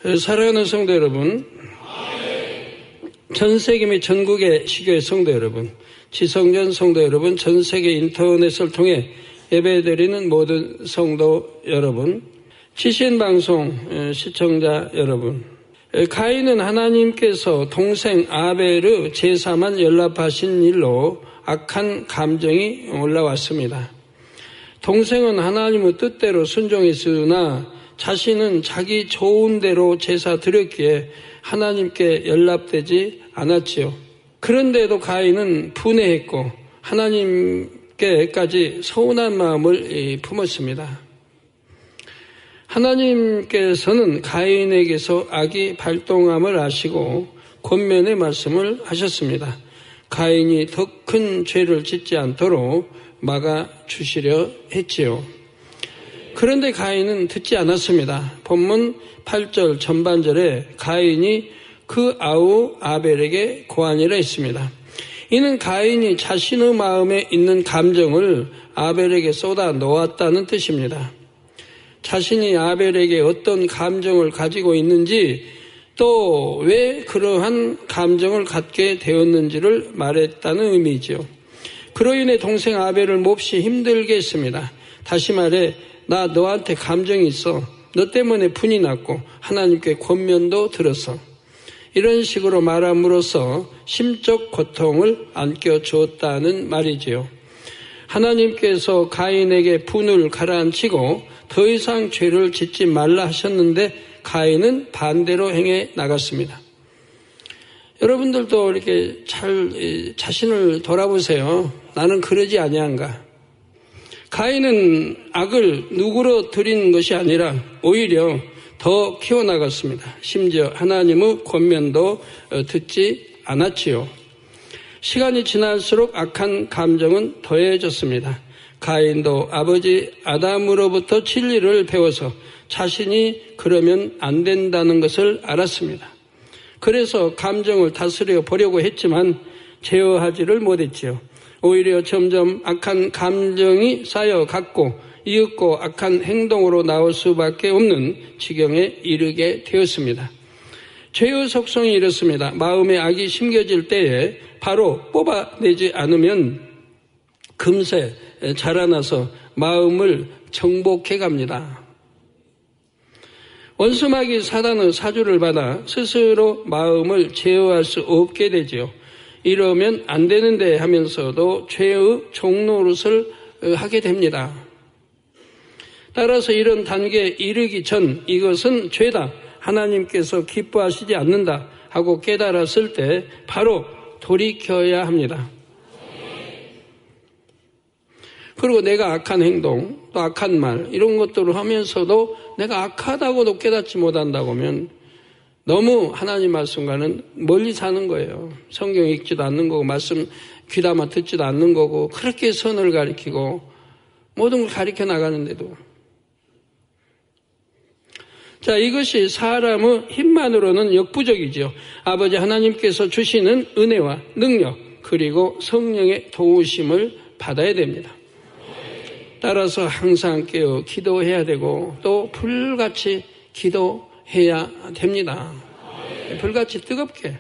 사랑하는 성도 여러분, 전 세계 및 전국의 시교회 성도 여러분, 지성전 성도 여러분, 전 세계 인터넷을 통해 예배드리는 모든 성도 여러분, 지신방송 시청자 여러분, 가인은 하나님께서 동생 아벨의 제사만 연락하신 일로 악한 감정이 올라왔습니다. 동생은 하나님의 뜻대로 순종했으나 자신은 자기 좋은 대로 제사 드렸기에 하나님께 연락되지 않았지요. 그런데도 가인은 분해했고 하나님께까지 서운한 마음을 품었습니다. 하나님께서는 가인에게서 악이 발동함을 아시고 권면의 말씀을 하셨습니다. 가인이 더 큰 죄를 짓지 않도록 막아주시려 했지요. 그런데 가인은 듣지 않았습니다. 본문 8절 전반절에 가인이 그 아우 아벨에게 고하니라 했습니다. 이는 가인이 자신의 마음에 있는 감정을 아벨에게 쏟아 놓았다는 뜻입니다. 자신이 아벨에게 어떤 감정을 가지고 있는지 또 왜 그러한 감정을 갖게 되었는지를 말했다는 의미죠. 그로 인해 동생 아벨을 몹시 힘들게 했습니다. 다시 말해 나 너한테 감정이 있어. 너 때문에 분이 났고 하나님께 권면도 들었어. 이런 식으로 말함으로써 심적 고통을 안겨주었다는 말이지요. 하나님께서 가인에게 분을 가라앉히고 더 이상 죄를 짓지 말라 하셨는데 가인은 반대로 행해 나갔습니다. 여러분들도 이렇게 잘 자신을 돌아보세요. 나는 그러지 아니한가? 가인은 악을 누그러뜨린 것이 아니라 오히려 더 키워나갔습니다. 심지어 하나님의 권면도 듣지 않았지요. 시간이 지날수록 악한 감정은 더해졌습니다. 가인도 아버지 아담으로부터 진리를 배워서 자신이 그러면 안 된다는 것을 알았습니다. 그래서 감정을 다스려 보려고 했지만 제어하지를 못했지요. 오히려 점점 악한 감정이 쌓여갔고 이윽고 악한 행동으로 나올 수밖에 없는 지경에 이르게 되었습니다. 죄의 속성이 이렇습니다. 마음에 악이 심겨질 때에 바로 뽑아내지 않으면 금세 자라나서 마음을 정복해 갑니다. 원수마귀 사단의 사주를 받아 스스로 마음을 제어할 수 없게 되지요. 이러면 안 되는데 하면서도 죄의 종노릇을 하게 됩니다. 따라서 이런 단계에 이르기 전 이것은 죄다, 하나님께서 기뻐하시지 않는다 하고 깨달았을 때 바로 돌이켜야 합니다. 그리고 내가 악한 행동, 또 악한 말 이런 것들을 하면서도 내가 악하다고도 깨닫지 못한다고 하면 너무 하나님 말씀과는 멀리 사는 거예요. 성경 읽지도 않는 거고 말씀 귀담아 듣지도 않는 거고 그렇게 선을 가리키고 모든 걸 가리켜 나가는데도 자, 이것이 사람의 힘만으로는 역부족이죠. 아버지 하나님께서 주시는 은혜와 능력 그리고 성령의 도우심을 받아야 됩니다. 따라서 항상 깨어 기도해야 되고 또 불같이 기도해야 됩니다. 불같이 뜨겁게.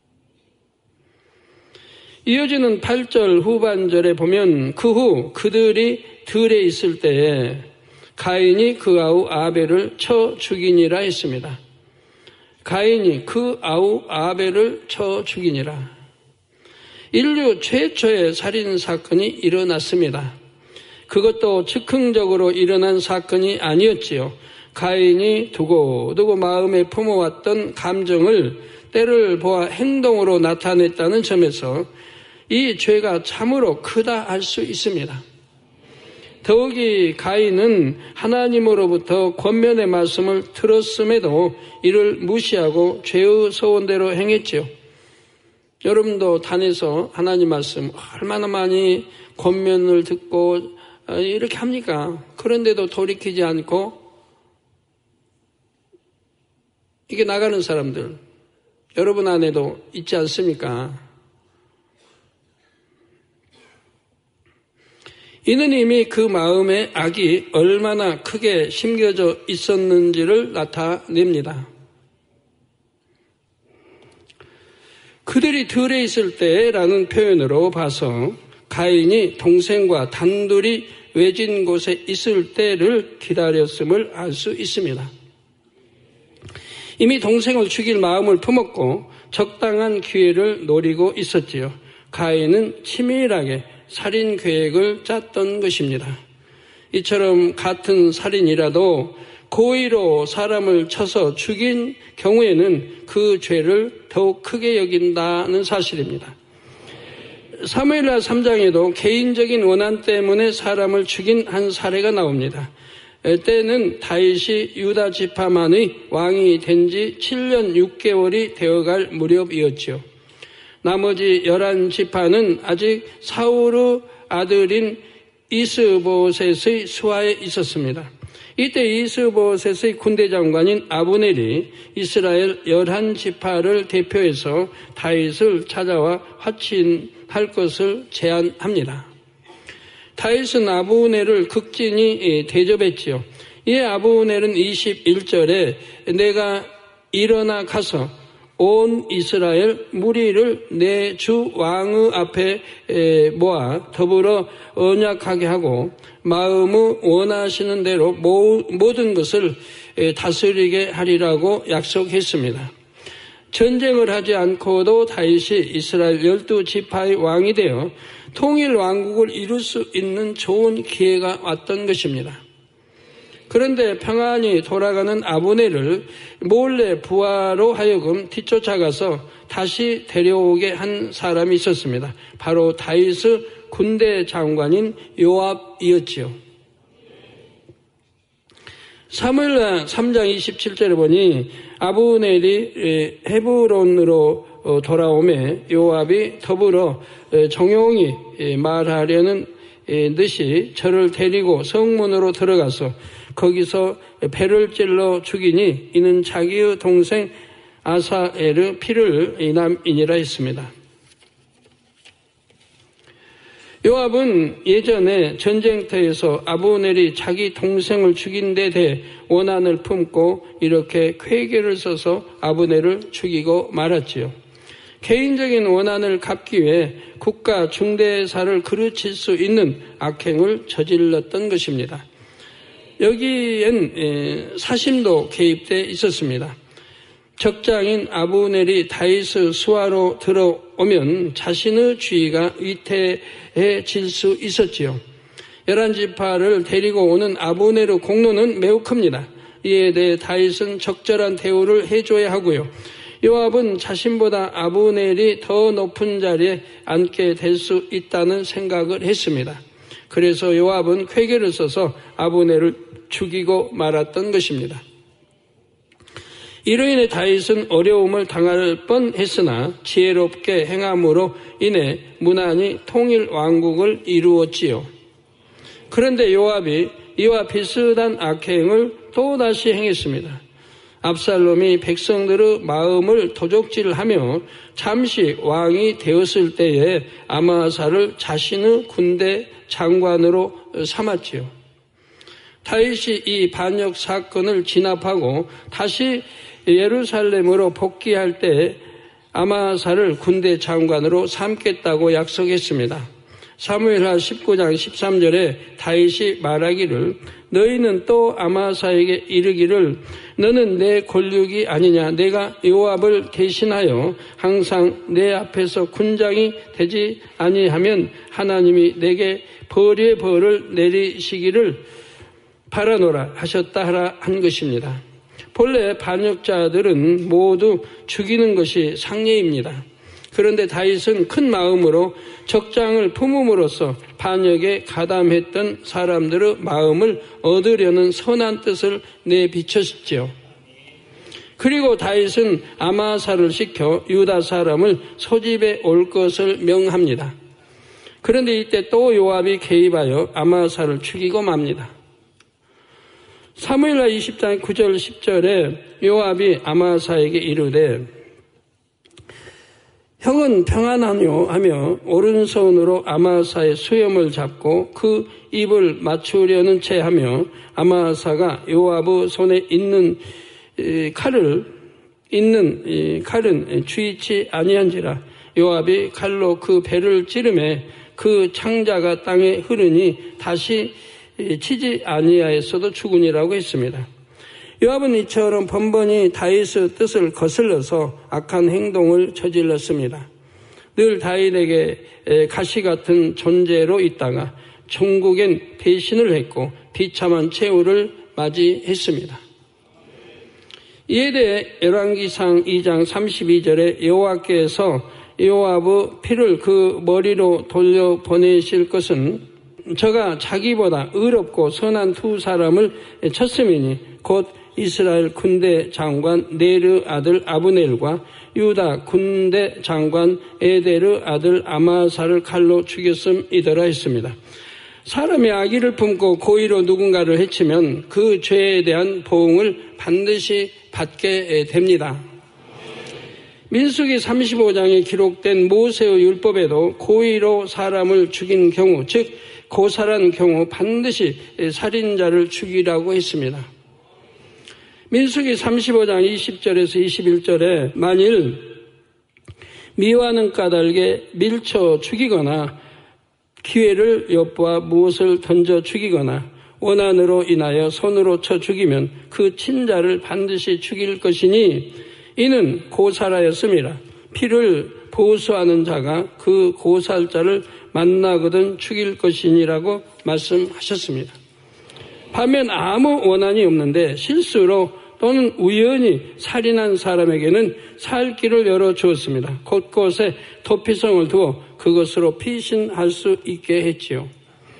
이어지는 8절 후반절에 보면 그 후 그들이 들에 있을 때에 가인이 그 아우 아벨을 쳐 죽이니라 했습니다. 가인이 그 아우 아벨을 쳐 죽이니라. 인류 최초의 살인사건이 일어났습니다. 그것도 즉흥적으로 일어난 사건이 아니었지요. 가인이 두고두고 마음에 품어왔던 감정을 때를 보아 행동으로 나타냈다는 점에서 이 죄가 참으로 크다 할 수 있습니다. 더욱이 가인은 하나님으로부터 권면의 말씀을 들었음에도 이를 무시하고 죄의 소원대로 행했지요. 여러분도 단에서 하나님 말씀 얼마나 많이 권면을 듣고 이렇게 합니까? 그런데도 돌이키지 않고 이게 나가는 사람들 여러분 안에도 있지 않습니까? 이는 이미 그 마음에 악이 얼마나 크게 심겨져 있었는지를 나타냅니다. 그들이 들에 있을 때라는 표현으로 봐서 가인이 동생과 단둘이 외진 곳에 있을 때를 기다렸음을 알 수 있습니다. 이미 동생을 죽일 마음을 품었고 적당한 기회를 노리고 있었지요. 가인은 치밀하게 살인 계획을 짰던 것입니다. 이처럼 같은 살인이라도 고의로 사람을 쳐서 죽인 경우에는 그 죄를 더욱 크게 여긴다는 사실입니다. 사무엘하 3장에도 개인적인 원한 때문에 사람을 죽인 한 사례가 나옵니다. 때는 다윗이 유다 지파만의 왕이 된 지 7년 6개월이 되어갈 무렵이었지요. 나머지 11지파는 아직 사울의 아들인 이스보셋의 수하에 있었습니다. 이때 이스보셋의 군대 장관인 아브넬이 이스라엘 11지파를 대표해서 다윗을 찾아와 화친할 것을 제안합니다. 다윗은 아브넬을 극진히 대접했지요. 이에 아브넬은 21절에 내가 일어나 가서 온 이스라엘 무리를 내 주 왕의 앞에 모아 더불어 언약하게 하고 마음의 원하시는 대로 모든 것을 다스리게 하리라고 약속했습니다. 전쟁을 하지 않고도 다윗이 이스라엘 12지파의 왕이 되어 통일 왕국을 이룰 수 있는 좋은 기회가 왔던 것입니다. 그런데 평안히 돌아가는 아브넬을 몰래 부하로 하여금 뒤쫓아가서 다시 데려오게 한 사람이 있었습니다. 바로 다윗의 군대 장관인 요압이었지요. 사무엘하 3장 27절에 보니 아브넬이 헤브론으로 돌아오매 요압이 더불어 정용히 말하려는 듯이 저를 데리고 성문으로 들어가서 거기서 배를 찔러 죽이니 이는 자기의 동생 아사엘의 피를 인함이니라 했습니다. 요압은 예전에 전쟁터에서 아브넬이 자기 동생을 죽인 데 대해 원한을 품고 이렇게 쾌계를 써서 아브넬을 죽이고 말았지요. 개인적인 원한을 갚기 위해 국가 중대사를 그르칠 수 있는 악행을 저질렀던 것입니다. 여기엔 사심도 개입돼 있었습니다. 적장인 아브넬이 다윗의 수하로 들어오면 자신의 주의가 위태해질 수 있었지요. 11지파를 데리고 오는 아브넬의 공로는 매우 큽니다. 이에 대해 다윗은 적절한 대우를 해줘야 하고요. 요압은 자신보다 아브넬이 더 높은 자리에 앉게 될 수 있다는 생각을 했습니다. 그래서 요압은 쾌계를 써서 아브넬을 죽이고 말았던 것입니다. 이로 인해 다윗은 어려움을 당할 뻔했으나 지혜롭게 행함으로 인해 무난히 통일 왕국을 이루었지요. 그런데 요압이 이와 비슷한 악행을 또다시 행했습니다. 압살롬이 백성들의 마음을 도적질하며 잠시 왕이 되었을 때에 아마사를 자신의 군대 장관으로 삼았지요. 다윗이 이 반역 사건을 진압하고 다시 예루살렘으로 복귀할 때 아마사를 군대 장관으로 삼겠다고 약속했습니다. 사무엘하 19장 13절에 다윗이 말하기를 너희는 또 아마사에게 이르기를 너는 내 권력이 아니냐 내가 요압을 대신하여 항상 내 앞에서 군장이 되지 아니하면 하나님이 내게 벌의 벌을 내리시기를 바라노라 하셨다 하라 한 것입니다. 본래 반역자들은 모두 죽이는 것이 상례입니다. 그런데 다윗은 큰 마음으로 적장을 품음으로써 반역에 가담했던 사람들의 마음을 얻으려는 선한 뜻을 내비쳤지요. 그리고 다윗은 아마사를 시켜 유다 사람을 소집해 올 것을 명합니다. 그런데 이때 또 요압이 개입하여 아마사를 죽이고 맙니다. 사무엘하 20장 9절 10절에 요압이 아마사에게 이르되 형은 평안하뇨 하며 오른손으로 아마사의 수염을 잡고 그 입을 맞추려는 채 하며 아마사가 요압의 손에 있는 칼을 있는 이 칼은 주의치 아니한지라. 요압이 칼로 그 배를 찌르매 그 창자가 땅에 흐르니 다시 치지 아니하였어도 죽으니라고 했습니다. 요압은 이처럼 번번이 다윗의 뜻을 거슬러서 악한 행동을 저질렀습니다. 늘 다윗에게 가시 같은 존재로 있다가 종국엔 배신을 했고 비참한 최후를 맞이했습니다. 이에 대해 열왕기상 2장 32절에 여호와께서 요압의 피를 그 머리로 돌려보내실 것은 저가 자기보다 의롭고 선한 두 사람을 쳤음이니 곧 이스라엘 군대 장관 네르 아들 아브넬과 유다 군대 장관 에데르 아들 아마사를 칼로 죽였음이더라 했습니다. 사람이 악의를 품고 고의로 누군가를 해치면 그 죄에 대한 보응을 반드시 받게 됩니다. 민수기 35장에 기록된 모세의 율법에도 고의로 사람을 죽인 경우, 즉 고살한 경우 반드시 살인자를 죽이라고 했습니다. 민수기 35장 20절에서 21절에 만일 미화는 까닭에 밀쳐 죽이거나 기회를 엿보아 무엇을 던져 죽이거나 원한으로 인하여 손으로 쳐 죽이면 그 친자를 반드시 죽일 것이니 이는 고살하였음이라. 피를 보수하는 자가 그 고살자를 만나거든 죽일 것이니라고 말씀하셨습니다. 반면 아무 원한이 없는데 실수로 또는 우연히 살인한 사람에게는 살 길을 열어주었습니다. 곳곳에 도피성을 두어 그것으로 피신할 수 있게 했지요.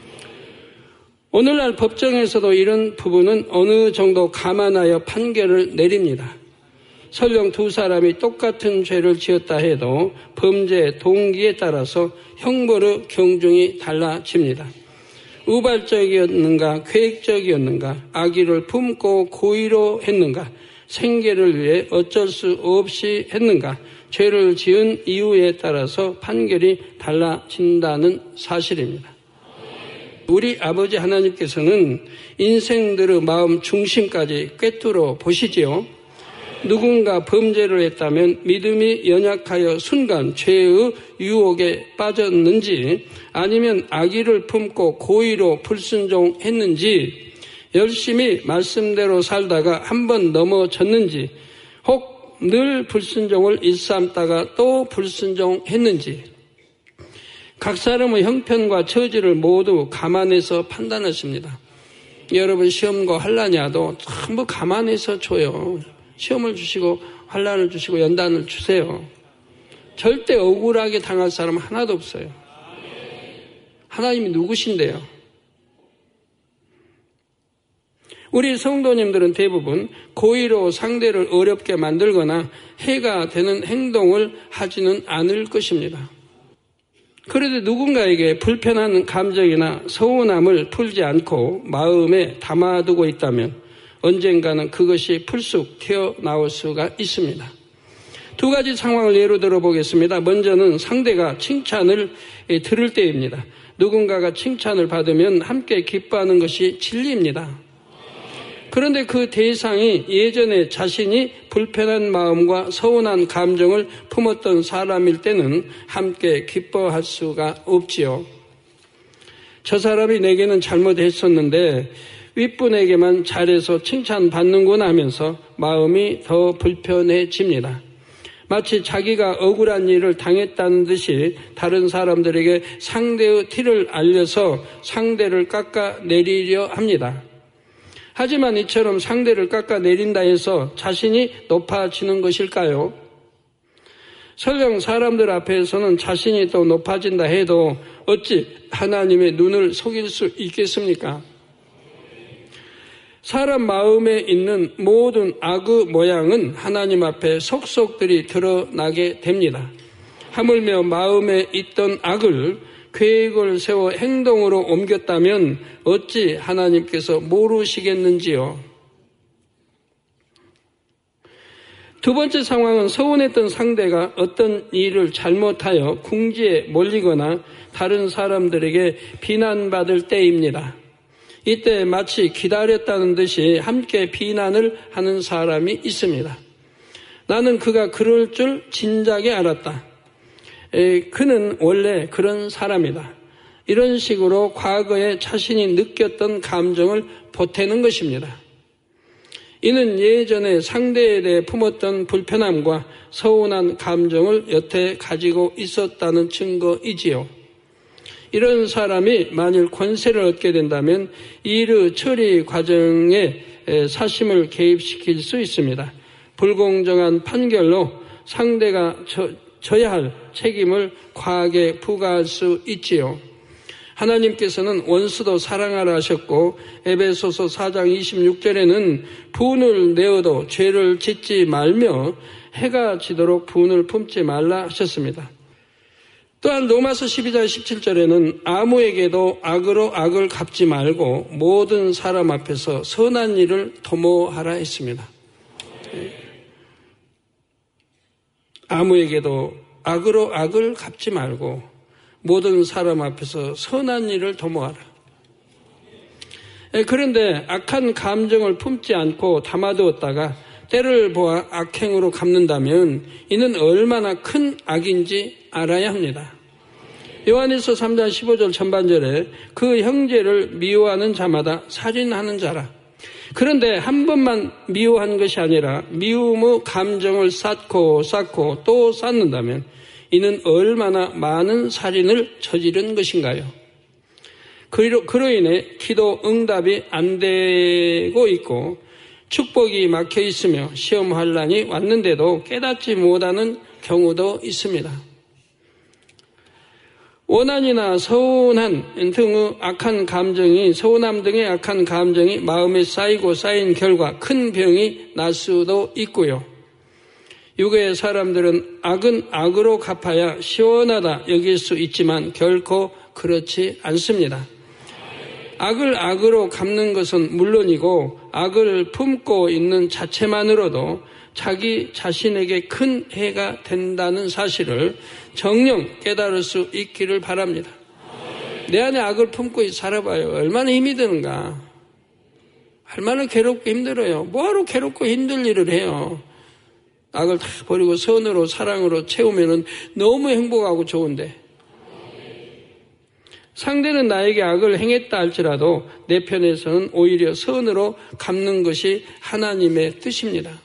오늘날 법정에서도 이런 부분은 어느 정도 감안하여 판결을 내립니다. 설령 두 사람이 똑같은 죄를 지었다 해도 범죄 동기에 따라서 형벌의 경중이 달라집니다. 우발적이었는가 계획적이었는가 악의를 품고 고의로 했는가 생계를 위해 어쩔 수 없이 했는가 죄를 지은 이유에 따라서 판결이 달라진다는 사실입니다. 우리 아버지 하나님께서는 인생들의 마음 중심까지 꿰뚫어 보시지요. 누군가 범죄를 했다면 믿음이 연약하여 순간 죄의 유혹에 빠졌는지 아니면 악의를 품고 고의로 불순종했는지 열심히 말씀대로 살다가 한번 넘어졌는지 혹 늘 불순종을 일삼다가 또 불순종했는지 각 사람의 형편과 처지를 모두 감안해서 판단하십니다. 여러분 시험과 환난이 와도 전부 감안해서 줘요. 시험을 주시고 환난을 주시고 연단을 주세요. 절대 억울하게 당할 사람 하나도 없어요. 하나님이 누구신데요? 우리 성도님들은 대부분 고의로 상대를 어렵게 만들거나 해가 되는 행동을 하지는 않을 것입니다. 그래도 누군가에게 불편한 감정이나 서운함을 풀지 않고 마음에 담아두고 있다면 언젠가는 그것이 불쑥 튀어나올 수가 있습니다. 두 가지 상황을 예로 들어보겠습니다. 먼저는 상대가 칭찬을 들을 때입니다. 누군가가 칭찬을 받으면 함께 기뻐하는 것이 진리입니다. 그런데 그 대상이 예전에 자신이 불편한 마음과 서운한 감정을 품었던 사람일 때는 함께 기뻐할 수가 없지요. 저 사람이 내게는 잘못했었는데 윗분에게만 잘해서 칭찬받는구나 하면서 마음이 더 불편해집니다. 마치 자기가 억울한 일을 당했다는 듯이 다른 사람들에게 상대의 티를 알려서 상대를 깎아내리려 합니다. 하지만 이처럼 상대를 깎아내린다 해서 자신이 높아지는 것일까요? 설령 사람들 앞에서는 자신이 더 높아진다 해도 어찌 하나님의 눈을 속일 수 있겠습니까? 사람 마음에 있는 모든 악의 모양은 하나님 앞에 속속들이 드러나게 됩니다. 하물며 마음에 있던 악을 계획을 세워 행동으로 옮겼다면 어찌 하나님께서 모르시겠는지요. 두 번째 상황은 서운했던 상대가 어떤 일을 잘못하여 궁지에 몰리거나 다른 사람들에게 비난받을 때입니다. 이때 마치 기다렸다는 듯이 함께 비난을 하는 사람이 있습니다. 나는 그가 그럴 줄 진작에 알았다. 그는 원래 그런 사람이다. 이런 식으로 과거에 자신이 느꼈던 감정을 보태는 것입니다. 이는 예전에 상대에 대해 품었던 불편함과 서운한 감정을 여태 가지고 있었다는 증거이지요. 이런 사람이 만일 권세를 얻게 된다면 일의 처리 과정에 사심을 개입시킬 수 있습니다. 불공정한 판결로 상대가 져야 할 책임을 과하게 부과할 수 있지요. 하나님께서는 원수도 사랑하라 하셨고 에베소서 4장 26절에는 분을 내어도 죄를 짓지 말며 해가 지도록 분을 품지 말라 하셨습니다. 또한 로마서 12장 17절에는 아무에게도 악으로 악을 갚지 말고 모든 사람 앞에서 선한 일을 도모하라 했습니다. 아무에게도 악으로 악을 갚지 말고 모든 사람 앞에서 선한 일을 도모하라. 그런데 악한 감정을 품지 않고 담아두었다가 때를 보아 악행으로 갚는다면 이는 얼마나 큰 악인지 알아야 합니다. 요한일서 3장 15절 전반절에 그 형제를 미워하는 자마다 살인하는 자라. 그런데 한 번만 미워한 것이 아니라 미움의 감정을 쌓고 또 쌓는다면 이는 얼마나 많은 살인을 저지른 것인가요? 그로 인해 기도 응답이 안 되고 있고 축복이 막혀 있으며 시험 환란이 왔는데도 깨닫지 못하는 경우도 있습니다. 원한이나 서운한 등의 악한 감정이, 서운함 등의 악한 감정이 마음에 쌓인 결과 큰 병이 날 수도 있고요. 육의 사람들은 악은 악으로 갚아야 시원하다 여길 수 있지만 결코 그렇지 않습니다. 악을 악으로 갚는 것은 물론이고 악을 품고 있는 자체만으로도 자기 자신에게 큰 해가 된다는 사실을 정녕 깨달을 수 있기를 바랍니다. 내 안에 악을 품고 살아봐요. 얼마나 힘이 드는가. 얼마나 괴롭고 힘들어요. 뭐하러 괴롭고 힘들 일을 해요. 악을 다 버리고 선으로 사랑으로 채우면 너무 행복하고 좋은데 상대는 나에게 악을 행했다 할지라도 내 편에서는 오히려 선으로 갚는 것이 하나님의 뜻입니다.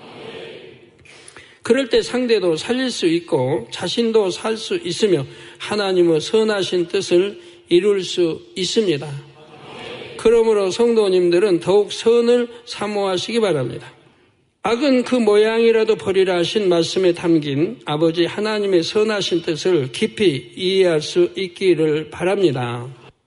그럴 때 상대도 살릴 수 있고 자신도 살 수 있으며 하나님의 선하신 뜻을 이룰 수 있습니다. 그러므로 성도님들은 더욱 선을 사모하시기 바랍니다. 악은 그 모양이라도 버리라 하신 말씀에 담긴 아버지 하나님의 선하신 뜻을 깊이 이해할 수 있기를 바랍니다.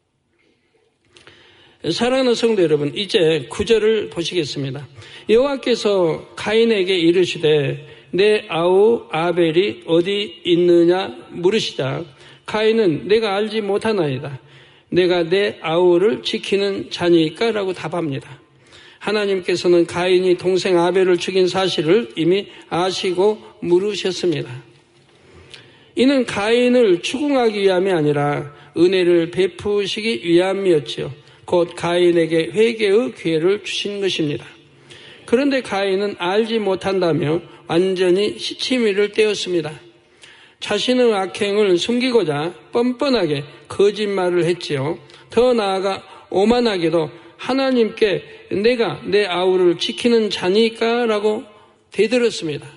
사랑하는 성도 여러분, 이제 9절을 보시겠습니다. 여호와께서 가인에게 이르시되 내 아우 아벨이 어디 있느냐 물으시자 가인은 내가 알지 못하나이다. 내가 내 아우를 지키는 자니까 라고 답합니다. 하나님께서는 가인이 동생 아벨을 죽인 사실을 이미 아시고 물으셨습니다. 이는 가인을 추궁하기 위함이 아니라 은혜를 베푸시기 위함이었지요. 곧 가인에게 회개의 기회를 주신 것입니다. 그런데 가인은 알지 못한다며 완전히 시치미를 떼었습니다. 자신의 악행을 숨기고자 뻔뻔하게 거짓말을 했지요. 더 나아가 오만하게도 하나님께 내가 내 아우를 지키는 자니까 라고 대들었습니다.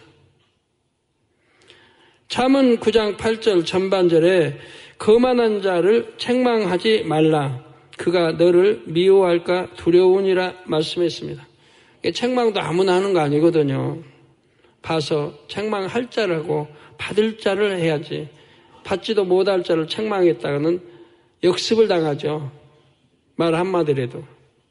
잠언 9장 8절 전반절에 거만한 자를 책망하지 말라. 그가 너를 미워할까 두려우니라 말씀했습니다. 책망도 아무나 하는 거 아니거든요. 봐서 책망할 자라고 받을 자를 해야지. 받지도 못할 자를 책망했다가는 역습을 당하죠. 말 한마디라도.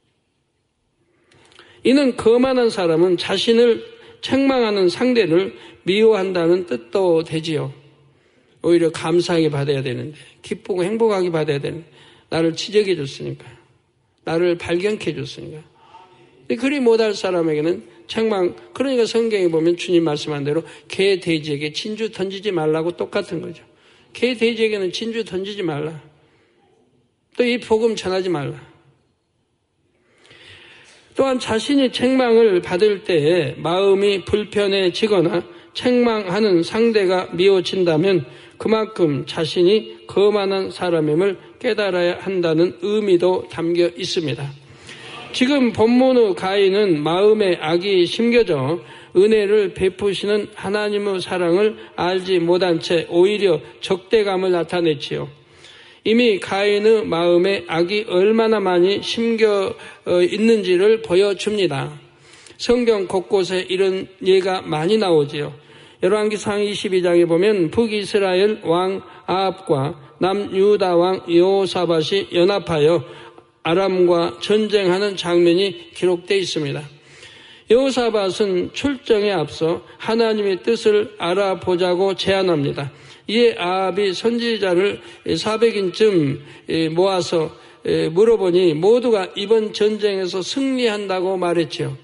이는 거만한 사람은 자신을 책망하는 상대를 미워한다는 뜻도 되지요. 오히려 감사하게 받아야 되는데, 기쁘고 행복하게 받아야 되는데, 나를 지적해 줬으니까, 나를 발견해 줬으니까. 그리 못할 사람에게는 책망, 그러니까 성경에 보면 주님 말씀한 대로 개, 돼지에게 진주 던지지 말라고 똑같은 거죠. 개, 돼지에게는 진주 던지지 말라. 또 이 복음 전하지 말라. 또한 자신이 책망을 받을 때에 마음이 불편해지거나 책망하는 상대가 미워진다면 그만큼 자신이 거만한 사람임을 깨달아야 한다는 의미도 담겨 있습니다. 지금 본문의 가인은 마음에 악이 심겨져 은혜를 베푸시는 하나님의 사랑을 알지 못한 채 오히려 적대감을 나타냈지요. 이미 가인의 마음에 악이 얼마나 많이 심겨 있는지를 보여줍니다. 성경 곳곳에 이런 예가 많이 나오지요. 열왕기상 22장에 보면 북이스라엘 왕 아합과 남유다 왕 여호사밧이 연합하여 아람과 전쟁하는 장면이 기록되어 있습니다. 여호사밧은 출정에 앞서 하나님의 뜻을 알아보자고 제안합니다. 이에 아합이 선지자를 400인쯤 모아서 물어보니 모두가 이번 전쟁에서 승리한다고 말했지요.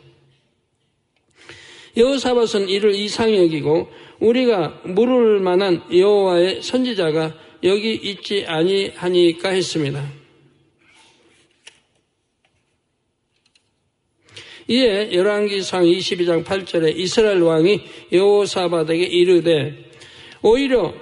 여호사밧은 이를 이상히 여기고 우리가 물을 만한 여호와의 선지자가 여기 있지 아니하니까 했습니다. 이에 열왕기상 22장 8절에 이스라엘 왕이 여호사밧에게 이르되 오히려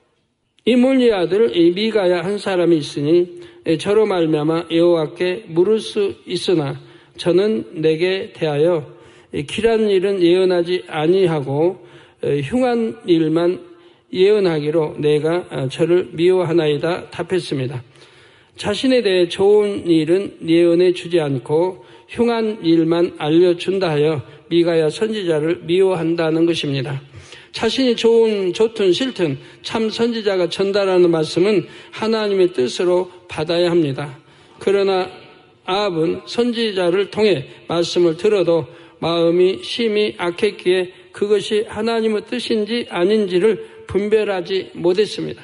이므리 아들 미가야 한 사람이 있으니 저로 말미암아 여호와께 물을 수 있으나 저는 내게 대하여 길한 일은 예언하지 아니하고 흉한 일만 예언하기로 내가 저를 미워하나이다 답했습니다. 자신에 대해 좋은 일은 예언해 주지 않고 흉한 일만 알려준다 하여 미가야 선지자를 미워한다는 것입니다. 자신이 좋든 싫든 참 선지자가 전달하는 말씀은 하나님의 뜻으로 받아야 합니다. 그러나 아합은 선지자를 통해 말씀을 들어도 마음이 심히 악했기에 그것이 하나님의 뜻인지 아닌지를 분별하지 못했습니다.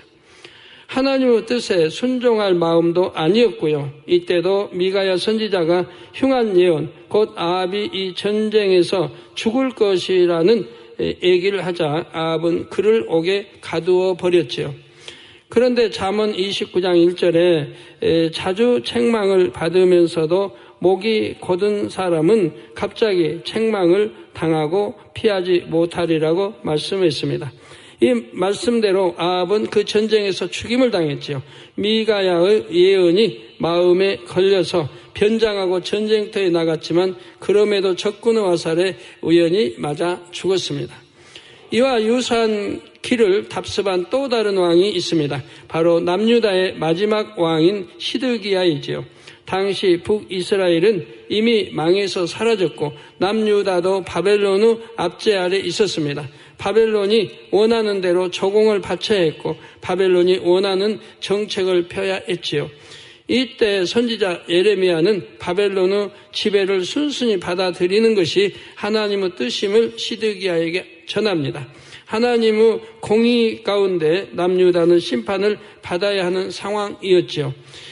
하나님의 뜻에 순종할 마음도 아니었고요. 이때도 미가야 선지자가 흉한 예언, 곧 아합이 이 전쟁에서 죽을 것이라는 얘기를 하자 아합은 그를 옥에 가두어 버렸지요. 그런데 잠언 29장 1절에 자주 책망을 받으면서도 목이 곧은 사람은 갑자기 책망을 당하고 피하지 못하리라고 말씀했습니다. 이 말씀대로 아합은 그 전쟁에서 죽임을 당했지요. 미가야의 예언이 마음에 걸려서 변장하고 전쟁터에 나갔지만 그럼에도 적군의 화살에 우연히 맞아 죽었습니다. 이와 유사한 길을 답습한 또 다른 왕이 있습니다. 바로 남유다의 마지막 왕인 시드기야이지요. 당시 북이스라엘은 이미 망해서 사라졌고 남유다도 바벨론의 압제 아래 있었습니다. 바벨론이 원하는 대로 조공을 바쳐야 했고 바벨론이 원하는 정책을 펴야 했지요. 이때 선지자 예레미야는 바벨론의 지배를 순순히 받아들이는 것이 하나님의 뜻임을 시드기야에게 전합니다. 하나님의 공의 가운데 남유다는 심판을 받아야 하는 상황이었지요.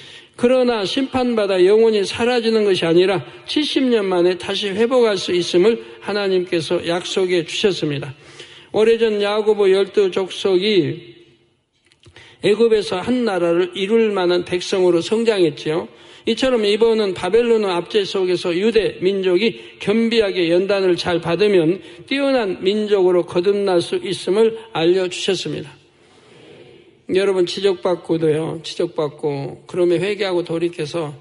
그러나 심판받아 영원히 사라지는 것이 아니라 70년 만에 다시 회복할 수 있음을 하나님께서 약속해 주셨습니다. 오래전 야고보 12족속이 애굽에서 한 나라를 이룰 만한 백성으로 성장했지요. 이처럼 이번은 바벨론의 압제 속에서 유대 민족이 겸비하게 연단을 잘 받으면 뛰어난 민족으로 거듭날 수 있음을 알려주셨습니다. 여러분 지적받고도요. 지적받고 그러면 회개하고 돌이켜서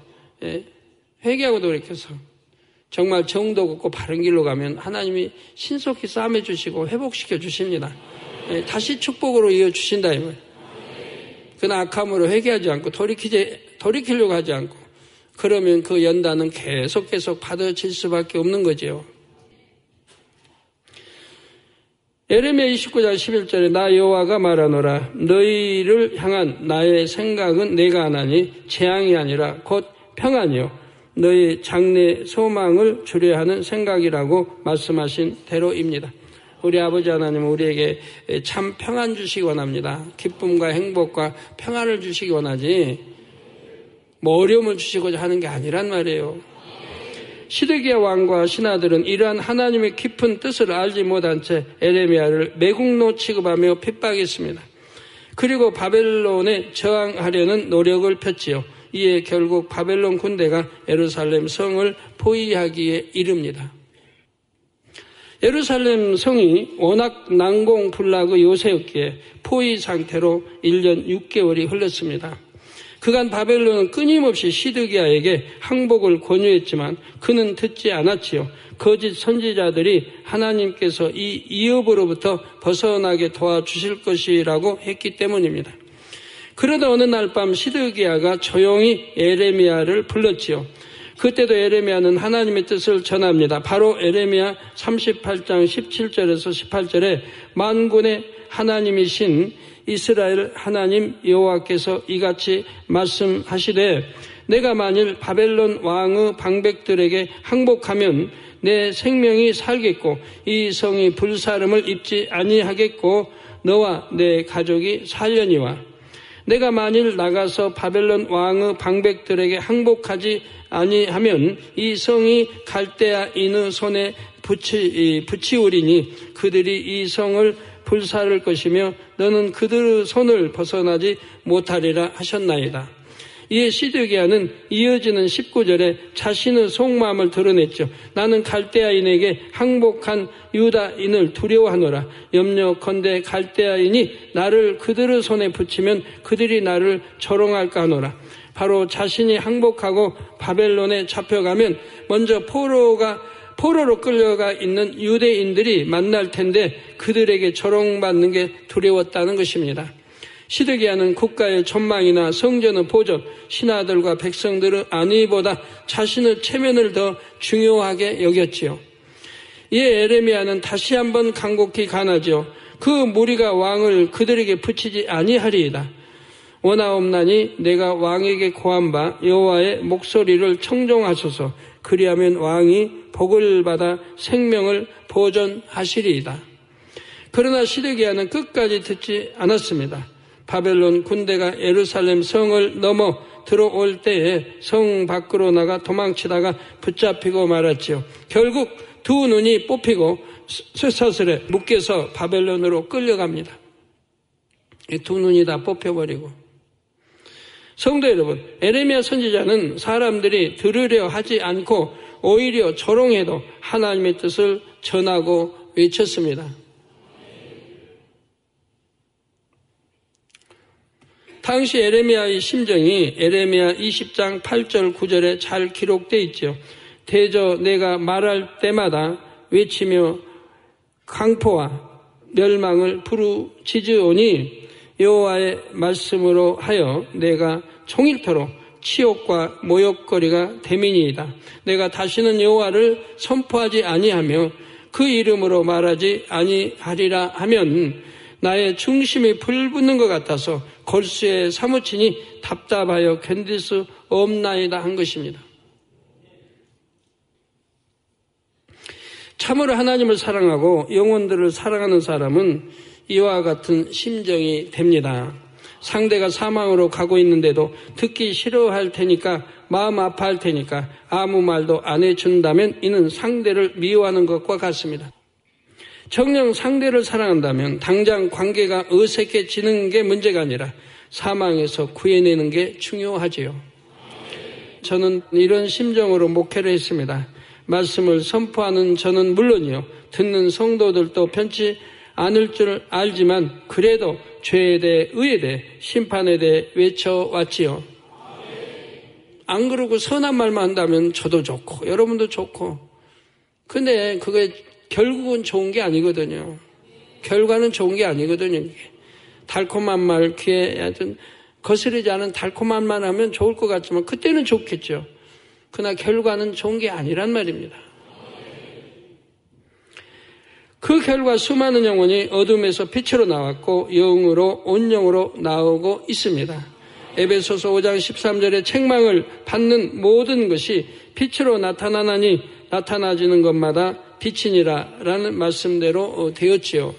정말 정도 걷고 바른 길로 가면 하나님이 신속히 싸매 주시고 회복시켜 주십니다. 다시 축복으로 이어주신다 이 말이에요. 그러나 악함으로 회개하지 않고 돌이키려고 하지 않고 그러면 그 연단은 계속 받아질 수밖에 없는 거죠. 예레미야 29장 11절에 나 여호와가 말하노라 너희를 향한 나의 생각은 내가 하나니 재앙이 아니라 곧 평안이요 너희 장래 소망을 주려 하는 생각이라고 말씀하신 대로입니다. 우리 아버지 하나님은 우리에게 참 평안 주시기 원합니다. 기쁨과 행복과 평안을 주시기 원하지 뭐 어려움을 주시고자 하는 게 아니란 말이에요. 시드기야 왕과 신하들은 이러한 하나님의 깊은 뜻을 알지 못한 채 예레미야를 매국노 취급하며 핍박했습니다. 그리고 바벨론에 저항하려는 노력을 폈지요. 이에 결국 바벨론 군대가 예루살렘 성을 포위하기에 이릅니다. 예루살렘 성이 워낙 난공불락의 요새였기에 포위 상태로 1년 6개월이 흘렀습니다. 그간 바벨론은 끊임없이 시드기야에게 항복을 권유했지만 그는 듣지 않았지요. 거짓 선지자들이 하나님께서 이 위협으로부터 벗어나게 도와주실 것이라고 했기 때문입니다. 그러다 어느 날 밤 시드기야가 조용히 예레미야를 불렀지요. 그때도 예레미야는 하나님의 뜻을 전합니다. 바로 예레미야 38장 17절에서 18절에 만군의 하나님이신 이스라엘 하나님 여호와께서 이같이 말씀하시되 내가 만일 바벨론 왕의 방백들에게 항복하면 내 생명이 살겠고 이 성이 불사름을 입지 아니하겠고 너와 내 가족이 살려니와 내가 만일 나가서 바벨론 왕의 방백들에게 항복하지 아니하면 이 성이 갈대아인의 손에 붙이우리니 그들이 이 성을 불사를 것이며 너는 그들의 손을 벗어나지 못하리라 하셨나이다. 이에 시드기야는 이어지는 19절에 자신의 속마음을 드러냈죠. 나는 갈대아인에게 항복한 유다인을 두려워하노라. 염려컨대 갈대아인이 나를 그들의 손에 붙이면 그들이 나를 조롱할까 하노라. 바로 자신이 항복하고 바벨론에 잡혀가면 먼저 포로로 끌려가 있는 유대인들이 만날 텐데 그들에게 조롱받는 게 두려웠다는 것입니다. 시드기야는 국가의 전망이나 성전의 보존, 신하들과 백성들의 안위보다 자신의 체면을 더 중요하게 여겼지요. 이에 예레미야는 다시 한번 간곡히 간하죠. 그 무리가 왕을 그들에게 붙이지 아니하리이다. 원하옵나니 내가 왕에게 고한 바 여호와의 목소리를 청종하소서. 그리하면 왕이 복을 받아 생명을 보존하시리이다. 그러나 시드기야는 끝까지 듣지 않았습니다. 바벨론 군대가 예루살렘 성을 넘어 들어올 때에 성 밖으로 나가 도망치다가 붙잡히고 말았지요. 결국 두 눈이 뽑히고 쇠사슬에 묶여서 바벨론으로 끌려갑니다. 두 눈이 다 뽑혀버리고. 성도 여러분, 예레미야 선지자는 사람들이 들으려 하지 않고 오히려 조롱해도 하나님의 뜻을 전하고 외쳤습니다. 당시 예레미야의 심정이 예레미야 20장 8절 9절에 잘 기록되어 있죠. 대저 내가 말할 때마다 외치며 강포와 멸망을 부르짖으오니 여호와의 말씀으로 하여 내가 종일토록 치욕과 모욕거리가 되미니이다. 내가 다시는 여호와를 선포하지 아니하며 그 이름으로 말하지 아니하리라 하면 나의 중심이 불붙는 것 같아서 골수에 사무치니 답답하여 견딜 수 없나이다 한 것입니다. 참으로 하나님을 사랑하고 영혼들을 사랑하는 사람은 이와 같은 심정이 됩니다. 상대가 사망으로 가고 있는데도 듣기 싫어할 테니까 마음 아파할 테니까 아무 말도 안 해준다면 이는 상대를 미워하는 것과 같습니다. 정녕 상대를 사랑한다면 당장 관계가 어색해지는 게 문제가 아니라 사망에서 구해내는 게 중요하지요. 저는 이런 심정으로 목회를 했습니다. 말씀을 선포하는 저는 물론이요, 듣는 성도들도 편치 않을 줄 알지만 그래도 죄에 대해, 의에 대해, 심판에 대해 외쳐왔지요. 안 그러고 선한 말만 한다면 저도 좋고 여러분도 좋고, 근데 그게 결국은 좋은 게 아니거든요. 결과는 좋은 게 아니거든요. 달콤한 말, 귀에 하여튼 거스르지 않은 달콤한 말 하면 좋을 것 같지만 그때는 좋겠죠. 그러나 결과는 좋은 게 아니란 말입니다. 그 결과 수많은 영혼이 어둠에서 빛으로 나왔고 영으로 온영으로 나오고 있습니다. 에베소서 5장 13절에 책망을 받는 모든 것이 빛으로 나타나나니 나타나지는 것마다 빛이니라 라는 말씀대로 되었지요.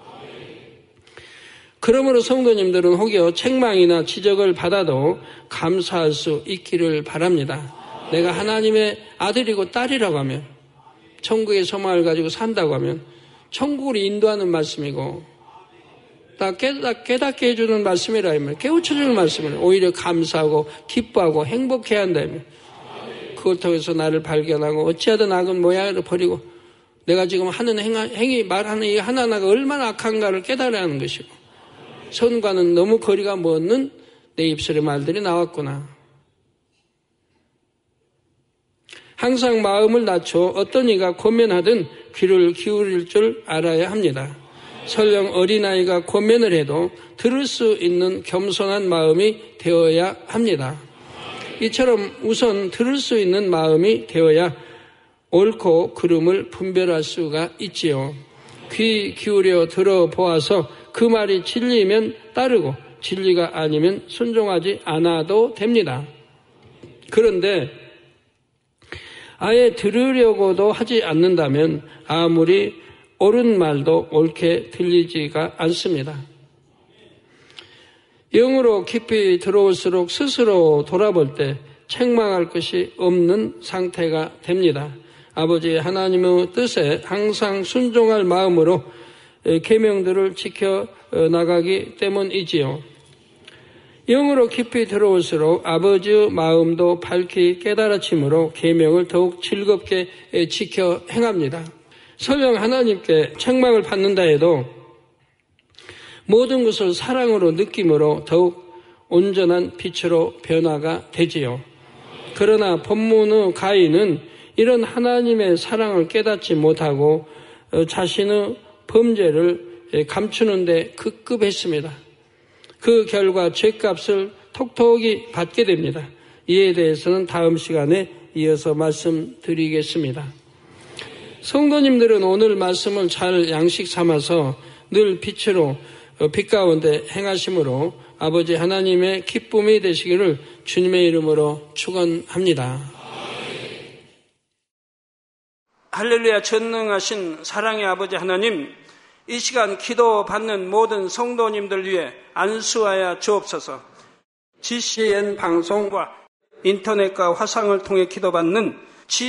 그러므로 성도님들은 혹여 책망이나 지적을 받아도 감사할 수 있기를 바랍니다. 내가 하나님의 아들이고 딸이라고 하면, 천국의 소망을 가지고 산다고 하면 천국을 인도하는 말씀이고, 다 깨닫게 해주는 말씀이라 하면 깨우쳐주는 말씀이라. 오히려 감사하고 기뻐하고 행복해야 한다면 그걸 통해서 나를 발견하고 어찌하든 악은 모양을 버리고 내가 지금 하는 행위 말하는 이 하나하나가 얼마나 악한가를 깨달아야 하는 것이고 선과는 너무 거리가 먼 내 입술의 말들이 나왔구나. 항상 마음을 낮춰 어떤 이가 권면하든 귀를 기울일 줄 알아야 합니다. 설령 어린아이가 권면을 해도 들을 수 있는 겸손한 마음이 되어야 합니다. 이처럼 우선 들을 수 있는 마음이 되어야 옳고 그름을 분별할 수가 있지요. 귀 기울여 들어보아서 그 말이 진리면 따르고 진리가 아니면 순종하지 않아도 됩니다. 그런데 아예 들으려고도 하지 않는다면 아무리 옳은 말도 옳게 들리지가 않습니다. 영으로 깊이 들어올수록 스스로 돌아볼 때 책망할 것이 없는 상태가 됩니다. 아버지 하나님의 뜻에 항상 순종할 마음으로 계명들을 지켜나가기 때문이지요. 영으로 깊이 들어올수록 아버지의 마음도 밝히 깨달아짐으로 계명을 더욱 즐겁게 지켜 행합니다. 설령 하나님께 책망을 받는다 해도 모든 것을 사랑으로 느낌으로 더욱 온전한 빛으로 변화가 되지요. 그러나 본문의 가인은 이런 하나님의 사랑을 깨닫지 못하고 자신의 범죄를 감추는 데 급급했습니다. 그 결과 죄값을 톡톡히 받게 됩니다. 이에 대해서는 다음 시간에 이어서 말씀드리겠습니다. 성도님들은 오늘 말씀을 잘 양식 삼아서 늘 빛으로 빛 가운데 행하심으로 아버지 하나님의 기쁨이 되시기를 주님의 이름으로 축원합니다. 할렐루야. 전능하신 사랑의 아버지 하나님, 이 시간 기도받는 모든 성도님들 위해 안수하여 주옵소서. GCN 방송과 인터넷과 화상을 통해 기도받는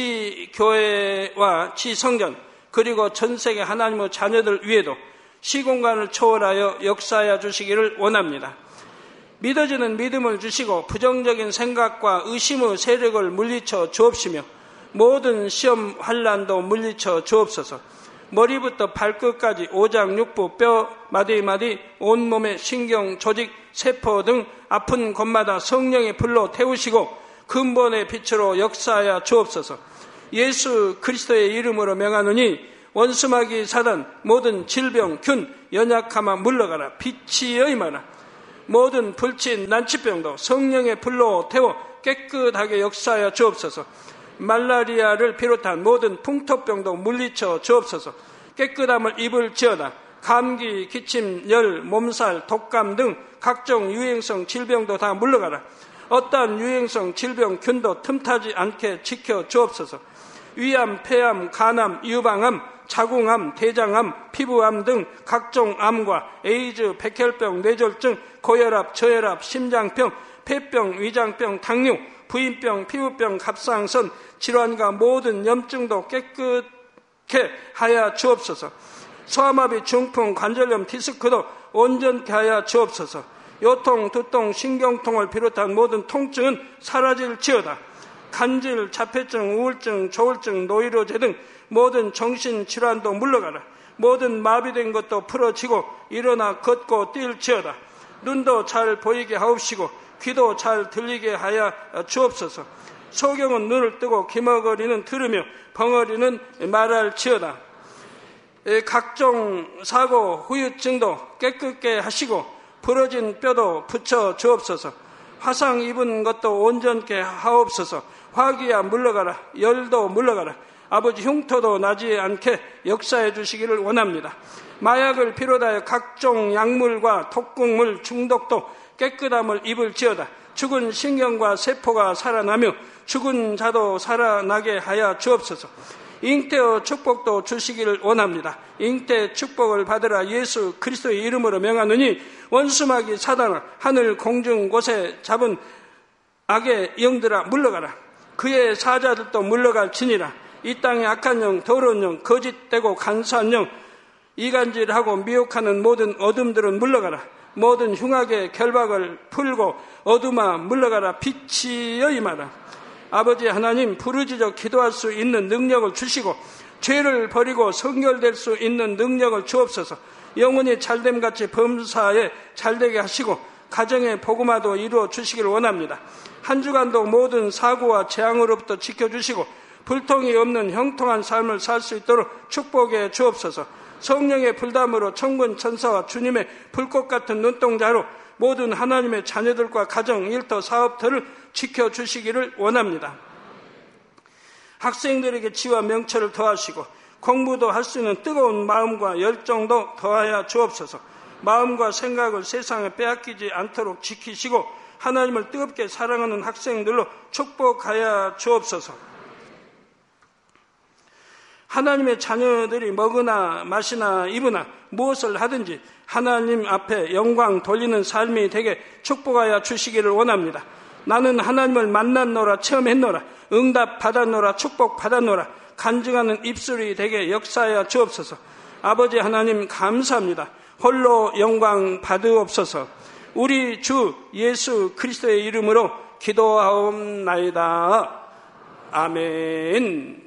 지교회와 지성전 그리고 전세계 하나님의 자녀들 위에도 시공간을 초월하여 역사하여 주시기를 원합니다. 믿어지는 믿음을 주시고 부정적인 생각과 의심의 세력을 물리쳐 주옵시며 모든 시험 환난도 물리쳐 주옵소서. 머리부터 발끝까지 오장육부 뼈 마디마디 온몸의 신경 조직 세포 등 아픈 곳마다 성령의 불로 태우시고 근본의 빛으로 역사하여 주옵소서. 예수 그리스도의 이름으로 명하노니 원수마귀 사단 모든 질병 균 연약함아 물러가라. 빛이 임하라. 모든 불친 난치병도 성령의 불로 태워 깨끗하게 역사하여 주옵소서. 말라리아를 비롯한 모든 풍토병도 물리쳐 주옵소서. 깨끗함을 입을지어다. 감기, 기침, 열, 몸살, 독감 등 각종 유행성 질병도 다 물러가라. 어떠한 유행성 질병 균도 틈타지 않게 지켜 주옵소서. 위암, 폐암, 간암, 유방암, 자궁암, 대장암, 피부암 등 각종 암과 에이즈, 백혈병, 뇌졸중, 고혈압, 저혈압, 심장병, 폐병, 위장병, 당뇨, 부인병, 피부병, 갑상선, 질환과 모든 염증도 깨끗게 하여 주옵소서. 소아마비, 중풍, 관절염, 디스크도 온전케 하여 주옵소서. 요통, 두통, 신경통을 비롯한 모든 통증은 사라질지어다. 간질, 자폐증, 우울증, 조울증, 노이로제 등 모든 정신질환도 물러가라. 모든 마비된 것도 풀어지고 일어나 걷고 뛸지어다. 눈도 잘 보이게 하옵시고 귀도 잘 들리게 하여 주옵소서. 소경은 눈을 뜨고 기머거리는 들으며 벙어리는 말할지어다. 각종 사고 후유증도 깨끗게 하시고 부러진 뼈도 붙여 주옵소서. 화상 입은 것도 온전케 하옵소서. 화기야 물러가라. 열도 물러가라. 아버지 흉터도 나지 않게 역사해 주시기를 원합니다. 마약을 비롯하여 각종 약물과 독극물 중독도 깨끗함을 입을지어다. 죽은 신경과 세포가 살아나며 죽은 자도 살아나게 하여 주옵소서. 잉태의 축복도 주시기를 원합니다. 잉태 축복을 받으라. 예수 그리스도의 이름으로 명하노니 원수마귀 사단아 하늘 공중 곳에 잡은 악의 영들아 물러가라. 그의 사자들도 물러갈지니라. 이 땅의 악한 영, 더러운 영, 거짓되고 간사한 영, 이간질하고 미혹하는 모든 어둠들은 물러가라. 모든 흉악의 결박을 풀고 어둠아 물러가라. 빛이여 임하라. 아버지 하나님, 부르짖어 기도할 수 있는 능력을 주시고 죄를 버리고 성결될 수 있는 능력을 주옵소서. 영혼이 잘됨같이 범사에 잘되게 하시고 가정의 복음화도 이루어 주시길 원합니다. 한 주간도 모든 사고와 재앙으로부터 지켜주시고 불통이 없는 형통한 삶을 살 수 있도록 축복해 주옵소서. 성령의 불담으로 천군 천사와 주님의 불꽃 같은 눈동자로 모든 하나님의 자녀들과 가정, 일터, 사업들을 지켜주시기를 원합니다. 학생들에게 지와 명철을 더하시고 공부도 할 수 있는 뜨거운 마음과 열정도 더하여 주옵소서. 마음과 생각을 세상에 빼앗기지 않도록 지키시고 하나님을 뜨겁게 사랑하는 학생들로 축복하여 주옵소서. 하나님의 자녀들이 먹으나 마시나 입으나 무엇을 하든지 하나님 앞에 영광 돌리는 삶이 되게 축복하여 주시기를 원합니다. 나는 하나님을 만났노라, 체험했노라, 응답 받았노라, 축복 받았노라, 간증하는 입술이 되게 역사하여 주옵소서. 아버지 하나님 감사합니다. 홀로 영광 받으옵소서. 우리 주 예수 그리스도의 이름으로 기도하옵나이다. 아멘.